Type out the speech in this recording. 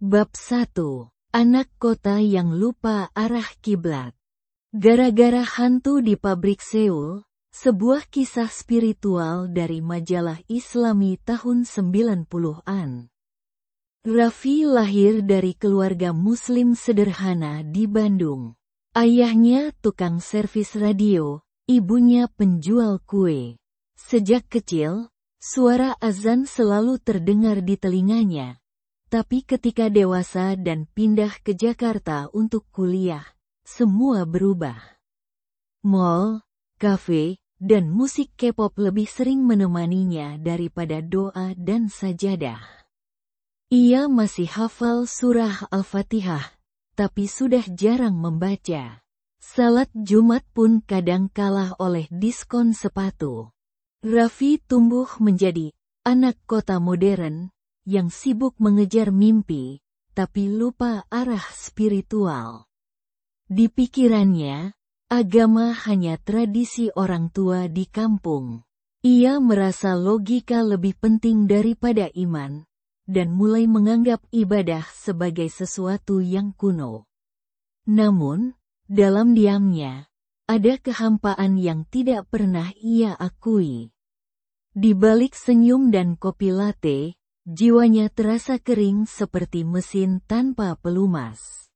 Bab 1. Anak kota yang lupa arah kiblat. Gara-gara hantu di pabrik Seoul, sebuah kisah spiritual dari majalah Islami tahun 90-an. Raffi lahir dari keluarga muslim sederhana di Bandung. Ayahnya tukang servis radio, ibunya penjual kue. Sejak kecil, suara azan selalu terdengar di telinganya. Tapi ketika dewasa dan pindah ke Jakarta untuk kuliah, semua berubah. Mall, kafe, dan musik K-pop lebih sering menemaninya daripada doa dan sajadah. Ia masih hafal surah Al-Fatihah, tapi sudah jarang membaca. Salat Jumat pun kadang kalah oleh diskon sepatu. Raffi tumbuh menjadi anak kota modern, yang sibuk mengejar mimpi, tapi lupa arah spiritual. Di pikirannya, agama hanya tradisi orang tua di kampung. Ia merasa logika lebih penting daripada iman, dan mulai menganggap ibadah sebagai sesuatu yang kuno. Namun, dalam diamnya, ada kehampaan yang tidak pernah ia akui. Di balik senyum dan kopi latte, jiwanya terasa kering seperti mesin tanpa pelumas.